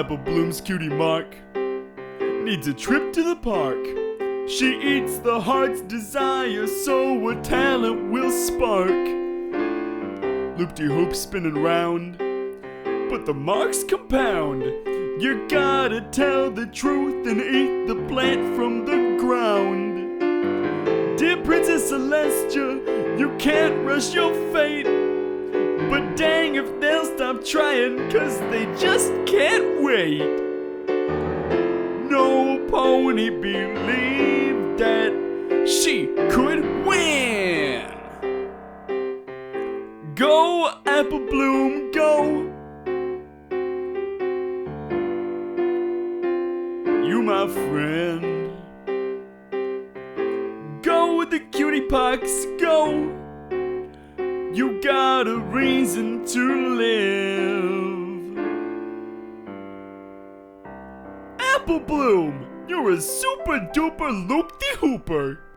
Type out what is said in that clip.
Apple Bloom's cutie mark needs a trip to the park. She eats the heart's desire, so her talent will spark. Loop-de-hoop spinning round, but the marks compound. You gotta tell the truth and eat the plant from the ground. Dear Princess Celestia, you can't rush your fate, but dang if they'll stop trying, 'cause they just can't wait. No pony believed that she could win. Go, Apple Bloom, go. You my friend. Go with the cutie pox, go. You got a reason to live. Apple Bloom, you're a super duper loop-de-hooper.